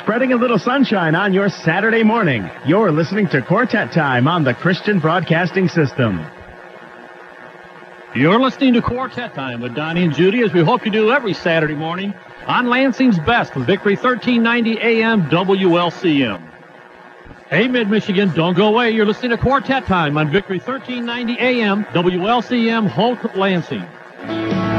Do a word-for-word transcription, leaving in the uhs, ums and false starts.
spreading a little sunshine on your Saturday morning. You're listening to Quartet Time on the Christian Broadcasting System. You're listening to Quartet Time with Donnie and Judy, as we hope you do every Saturday morning on Lansing's Best with Victory thirteen ninety A M W L C M. Hey, Mid-Michigan, don't go away. You're listening to Quartet Time on Victory thirteen ninety A M W L C M, Holt, Lansing.